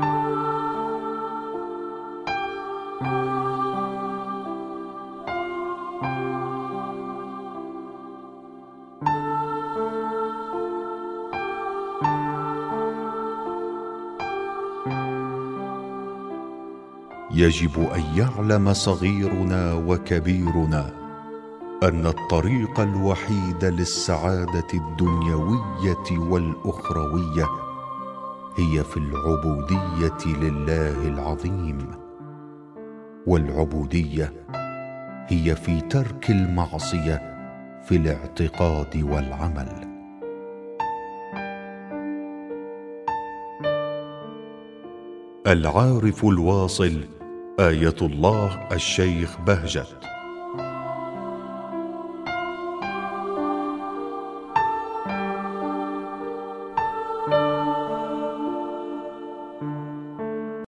يجب ان يعلم صغيرنا وكبيرنا ان الطريق الوحيد للسعاده الدنيويه والاخرويه هي في العبوديه لله العظيم، والعبوديه هي في ترك المعصيه في الاعتقاد والعمل. العارف الواصل آية الله الشيخ بهجت.